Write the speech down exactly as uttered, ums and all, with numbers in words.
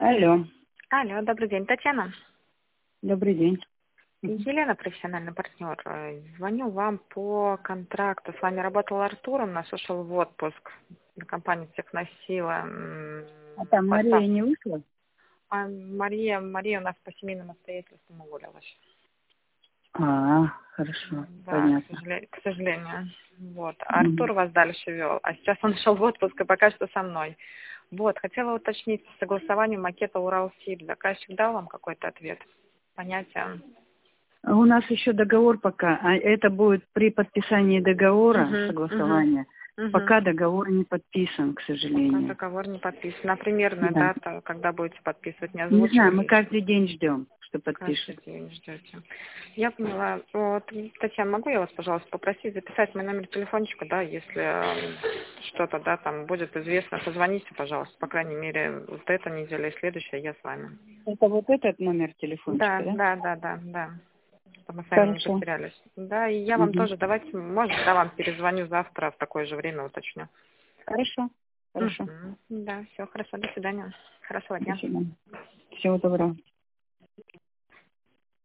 Алло, Алло, добрый день, Татьяна. добрый день. Елена, профессиональный партнер. Э, Звоню вам по контракту. С вами работал Артур, он у нас ушел в отпуск. На компании Техносила. м, А там Поставь. Мария не вышла? А Мария, Мария у нас по семейным обстоятельствам уволилась. А, хорошо, Да, к понятно. сожалению. К сожалению. Вот. А Мгм. Артур вас дальше вел, а сейчас он ушел в отпуск и пока что со мной. Вот, хотела уточнить согласование макета Уралсиб. Заказчик дал вам какой-то ответ? Понятие? А у нас еще договор пока, а это будет при подписании договора, Угу, угу, согласования. угу. Пока договор не подписан, к Пока сожалению. договор не подписан. А примерная Да. дата, когда будете подписывать, не Не знаю, мы озвучивали еще? каждый день ждем, что Каждый подпишут. день ждете. Я поняла. Вот, Татьяна, могу я вас, пожалуйста, попросить записать мой номер телефончика, да, если э, что-то, да, там будет известно, позвоните, пожалуйста, по крайней мере, вот эта неделя и следующая я с вами. Это вот этот номер телефончика, Да, да? да, да, да, да. Чтобы мы с вами не Хорошо. потерялись. Да, и я вам Мгм. тоже, давайте, может, я вам перезвоню завтра в такое же время, уточню. Хорошо, хорошо. Мгм. Да, все, хорошо, до свидания. Хорошего До дня. свидания. Всего доброго.